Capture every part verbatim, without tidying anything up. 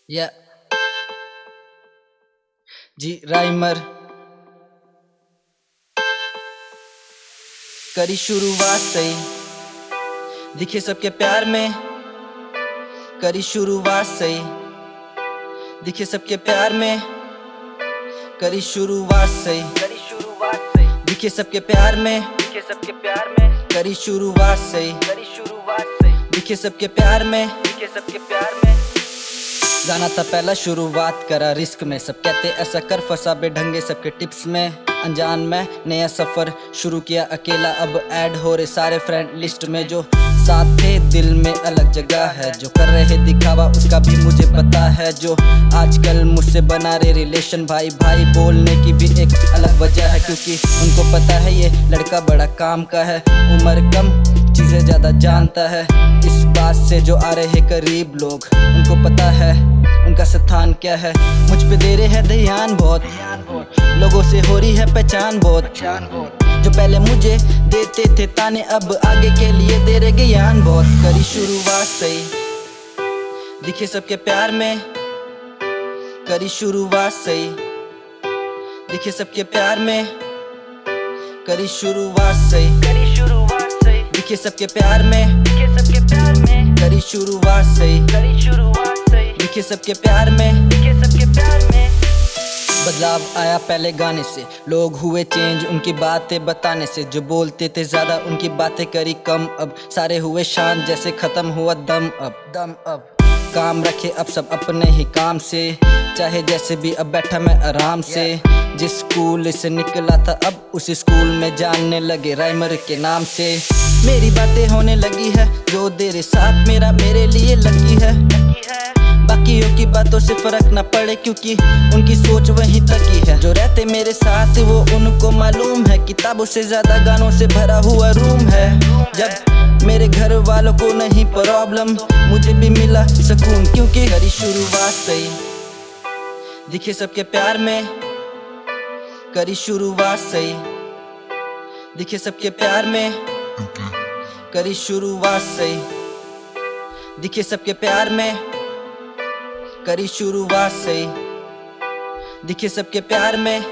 या जी राइमर करी शुरुआत सही, दिखे सबके प्यार में। करी शुरुआत सही, दिखे सबके प्यार में। करी शुरुआत सही, करी शुरुआत सही, दिखे सबके प्यार में। दिखे सबके प्यार में। करी शुरुआत सही, करी शुरुआत सही, दिखे सबके प्यार में। दिखे सबके प्यार में। गाना था पहला, शुरुआत करा रिस्क में। सब कहते ऐसा कर, फंसा बेढंगे सबके टिप्स में। अनजान में नया सफर शुरू किया अकेला, अब ऐड हो रहे सारे फ्रेंड लिस्ट में। जो साथ थे दिल में अलग जगह है, जो कर रहे दिखावा उसका भी मुझे पता है। जो आजकल मुझसे बना रहे रिलेशन, भाई भाई बोलने की भी एक अलग वजह है। क्योंकि उनको पता है ये लड़का बड़ा काम का है, उम्र कम चीजें ज्यादा जानता है। इस बात से जो आ रहे करीब लोग, उनको पता है उनका स्थान क्या है। मुझ पे दे रहे हैं ध्यान बहुत, लोगों से हो रही है पहचान बहुत। जो पहले मुझे देते थे ताने, अब आगे के लिए दे रहे ज्ञान बहुत। करी शुरुआत सही, दिखे सबके प्यार में। करी शुरुआत सही, दिखे सबके प्यार में। करी शुरुआत सही, करी शुरुआत सही, दिखे सबके प्यार में। दिखे सबके प्यार में। करी शुरुआत सही, करी शुरुआत सही, दिखे सबके प्यार में। दिखे सबके प्यार में। बदलाव आया पहले गाने से, लोग हुए चेंज उनकी बातें बताने से। जो बोलते थे ज्यादा उनकी बातें करी कम, अब सारे हुए शान जैसे खत्म हुआ दम अब दम अब काम रखे अब सब अपने ही काम से, चाहे जैसे भी अब बैठा मैं आराम से। जिस स्कूल से निकला था अब उसी स्कूल में जानने लगे राइमर के नाम से। मेरी बातें होने लगी है, जो तेरे साथ मेरा मेरे लिए लगी है। लकी है, बाकियों की बातों से फर्क न पड़े, क्योंकि उनकी सोच वहीं तक ही है। जो रहते मेरे साथ वो उनको मालूम है, किताबों से ज्यादा गानों से भरा हुआ रूम है। जब मेरे घर वालों को नहीं प्रॉब्लम, मुझे भी मिला सुकून, क्योंकि करी शुरुआत सही, दिखे सबके प्यार में। करी शुरुआत सही, दिखे सबके प्यार में। करी शुरुआत सही, दिखे सबके प्यार में। करी शुरुआत सही, दिखे सबके प्यार में।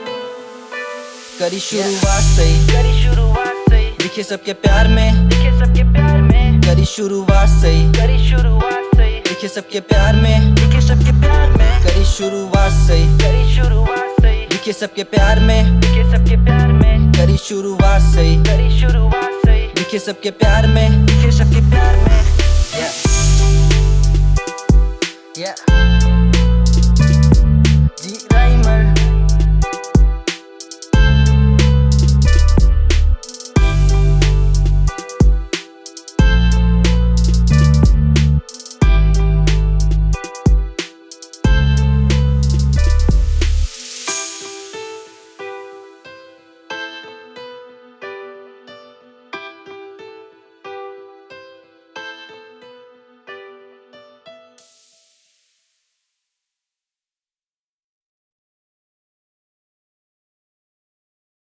करी शुरुआत सही, करी शुरुआत सही, दिखे सबके प्यार में। दिखे सबके प्यार में। करी शुरुआत सही, करी शुरुआत सही, दिखे सबके प्यार में। दिखे सबके प्यार में। करी शुरुआत सही, करी शुरुआत सही, दिखे सबके प्यार में। दिखे सबके प्यार में। करी शुरुआत सही, करी शुरुआत सही, दिखे सबके प्यार में। दिखे सबके प्यार में। Yeah. Yeah.